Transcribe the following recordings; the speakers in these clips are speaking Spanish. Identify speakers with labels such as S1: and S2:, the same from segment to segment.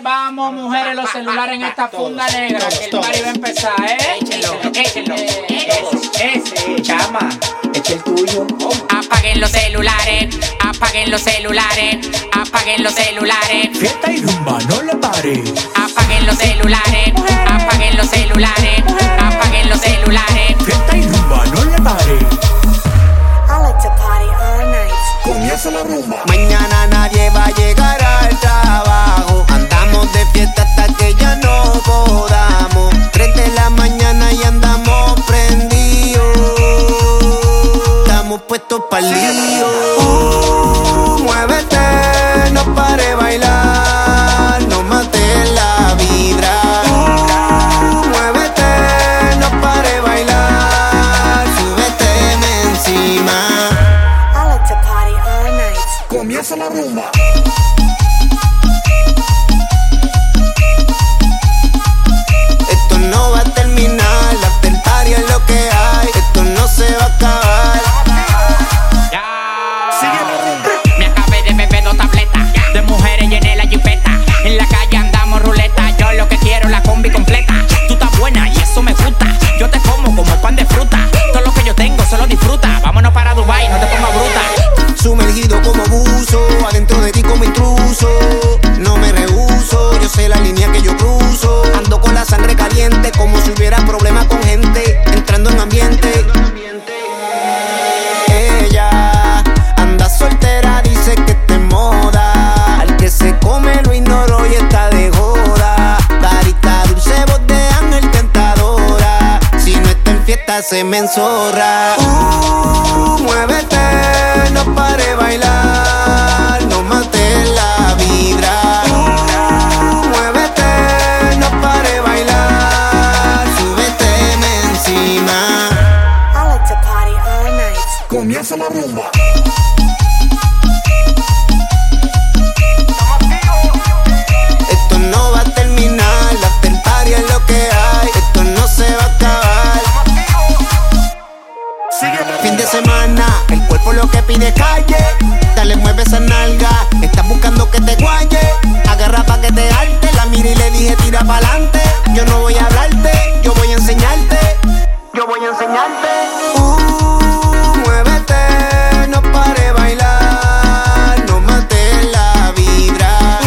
S1: Vamos, mujeres, los celulares en esta funda negra, que el party va a empezar,
S2: Échenlo. Ese, chama, este es el tuyo.
S3: Apaguen los celulares, apaguen los celulares, apaguen los celulares.
S4: Fiesta y rumba, no le pare.
S3: Apaguen los celulares, apaguen los celulares, apaguen los celulares.
S4: Fiesta y rumba, no le pare.
S5: I like to party all night.
S4: Comienza la rumba.
S6: Mañana nadie va a llegar al trabajo. Andamos de fiesta hasta que ya no podamos. 3 de la mañana y andamos prendidos. Estamos puestos pa'l lío. Muévete, no pare bailar. No mates la vibra. Muévete, no pare bailar. Súbeteme encima.
S5: I like to party all night.
S4: Comienza la rumba.
S6: Esto no va a terminar, la after party es lo que hay. Esto no se va a acabar.
S4: Sigue la rumba.
S3: Me acabé de beber 2 tabletas de mujeres llené la jipeta. En la calle andamos ruleta. Yo lo que quiero la combi completa. Tú estás buena y eso me gusta. Yo te como pan de fruta. Todo lo que yo tengo solo disfruta. Vámonos para Dubai, no te pongas bruta.
S6: Sumergido como buzo, adentro de ti como intruso. No me rehuso, yo sé la línea que yo cruzo. Ando con la sangre caliente, como si hubiera problemas con gente. Entrando en ambiente. Ella anda soltera, dice que está en moda. Al que se come lo ignoro y está de joda. Carita dulce, voz de ángel tentadora. Si no está en fiesta se me enzorra. Muévete, no pare bailar. No mates la vibra. Muévete, no pare bailar. Súbeteme encima.
S5: I like to party all night.
S4: Comienza la rumba.
S6: Esto no va a terminar, la after party es lo que hay. Esto no se va a acabar. Fin de semana, el cuerpo lo que pide calle. Dale, mueve esa nalga. Estás buscando que te guaye. Agarra pa' que te arte. La mira y le dije tira pa'lante. Yo no voy a hablarte, yo voy a enseñarte. Yo voy a enseñarte. Muévete, no pare bailar. No mates la vibra.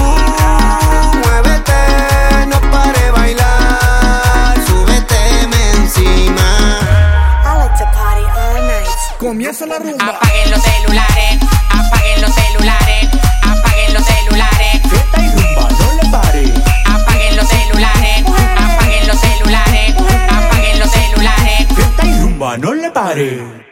S6: Muévete, no pare bailar. Súbeteme encima.
S5: I like to party all night.
S4: Comienza la rumba.
S3: Apaguen los celulares, apaguen los celulares, apaguen los celulares.
S4: Fiesta y rumba, no le pare.
S3: Apaguen los celulares, apaguen los celulares, apaguen los celulares.
S4: Fiesta y rumba, no le pare.